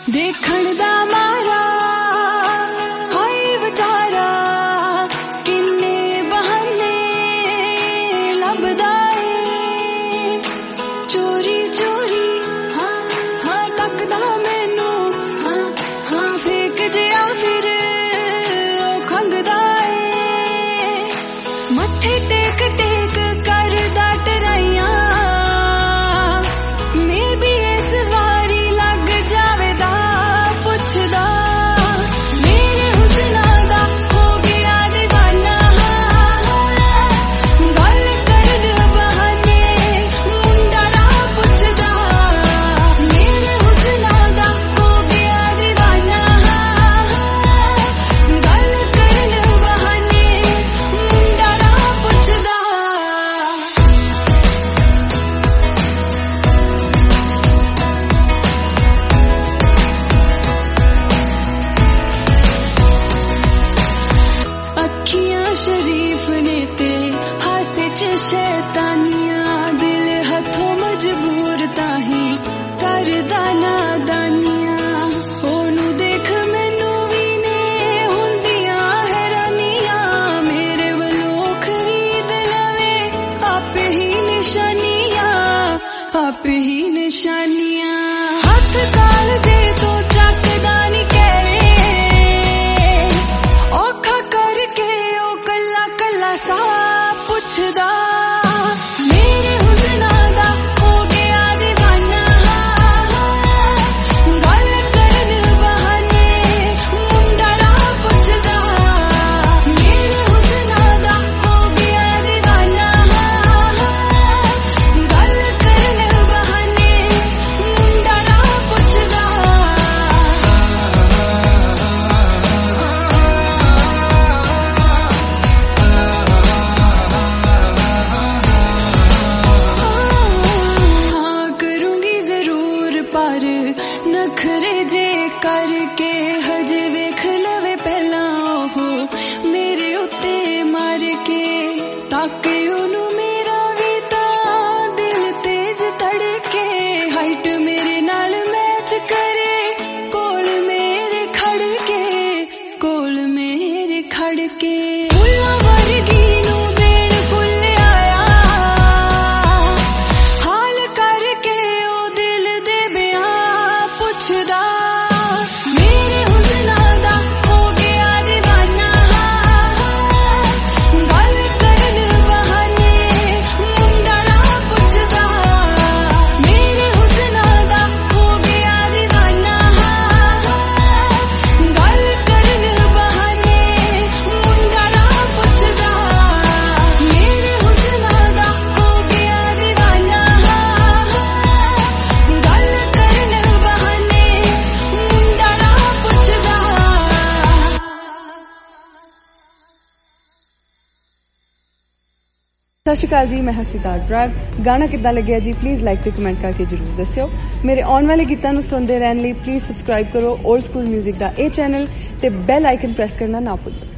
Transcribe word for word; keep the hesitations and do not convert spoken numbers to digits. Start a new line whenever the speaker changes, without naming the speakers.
देखण दा मारा हाय विचारा किन्ने बहाने लभदा ए चोरी चोरी हाँ हाँ तकदा मैनू हाँ हाँ फेक जिया फिर ओ खंगदा ए मत्थे टेक टेक करदा टराइयां मैं भी इस वारी लग जावेदा पुछदा मेरे हुस्ना दा हो गया दीवाना गल करन बहाने मुंडा राह पुछदा मेरे हुस्ना दा हो गया दीवाना गल करन बहाने मुंडा राह पुछदा अखियां शरीफ ने ते हासे च शैतानियां दिल हथों मजबूर ताही करदा नादानियां ओनू देख मैनू भी ने हुंदियां हैरानियां मेरे वलों खरीद लवे आपे ही निशानियां आपे ही निशानियां हथ काल जे तो चकदा नी करे औखा करके ओ कल्ला कल्ला सा पुछदा मेरे हुस्ना दा हो गया दीवाना गल करन बहाने मुंडा राह पुछदा मेरे हुस्ना दा हो गया दीवाना गल करन बहाने मुंडा राह पुछदा हाँ करूंगी जरूर पर नखरे जे करके हजे वेख लवे पहला ओहो मेरे उत्ते मार के ताके ओनू मेरा भी तां दिल तेज तड़के हाइट मेरे नाल मैच करे कोल मेरे खड़के कोल मेरे खड़के फुल्लां वर्गी नू देण फुल आया हाल करके ओ दिल दे बयां पुछदा मेरे हुस्ना दा हो गया दीवाना गल करन बहाने मुंडा राह पुछदा मेरे हुस्ना दा हो गया दीवाना गल करन बहाने मुंडा राह पुछदा मेरे हुस्ना दा हो गया दीवाना गल करन बहाने मुंडा राह पुछदा
सत श्री अकाल जी, मैं हसवितार ब्राग। गाना कितना लग्या जी प्लीज़ लाइक ते कमेंट करके जरूर दस्सियो। मेरे आने वाले गीतां नूं सुनदे रहण लई प्लीज़ सबसक्राइब करो ओल्ड स्कूल म्यूजिक दा ए चैनल ते बैल आइकन प्रेस करना ना भुल्लो।